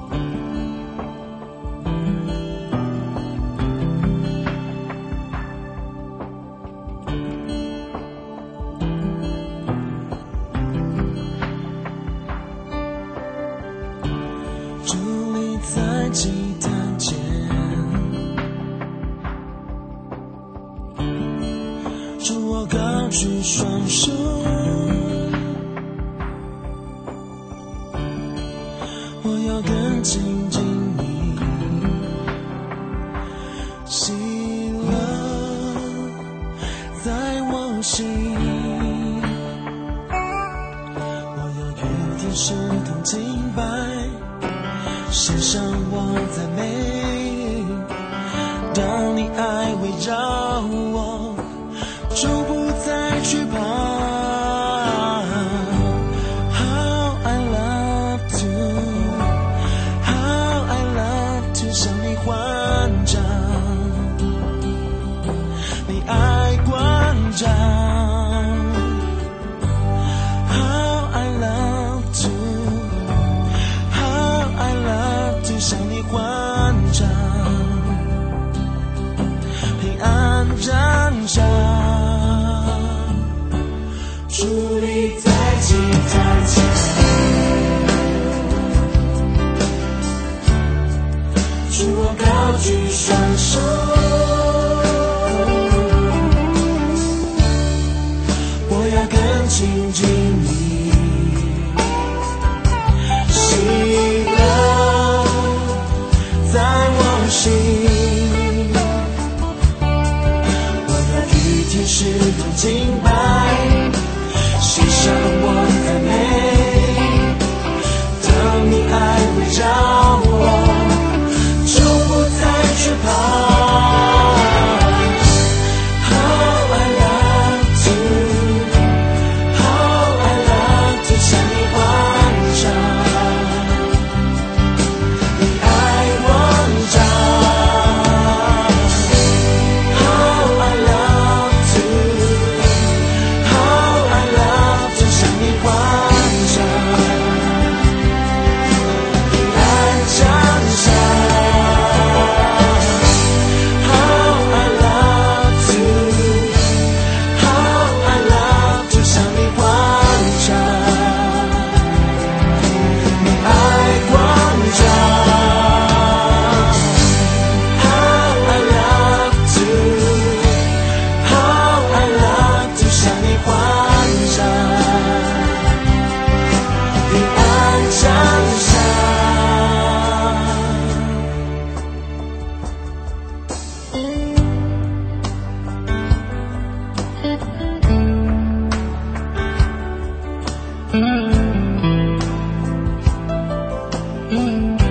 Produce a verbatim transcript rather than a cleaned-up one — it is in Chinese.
伫立在祭坛前，主我高举双手，我要更亲近你，喜乐在我心，我要与天使同敬拜，献上我赞美，当你爱围绕我，就不再惧怕。How I love to, how I love to 向你欢唱，你爱关照。How I love to, how I love to 向你欢唱，平安展上，伫立在祭坛前，主我高举双手，我要更亲近你，喜乐在我心，我要与天使同敬拜，献上我赞美，当你爱围绕我，就不再惧怕。How I love to, how I love to 向你欢唱，你爱光照。How I love to, how I love to 向你欢唱，平安展上。How I love to, how I love to 向你欢唱，你爱光照。How I love to, how I love to 向你欢唱，平安展上。嗯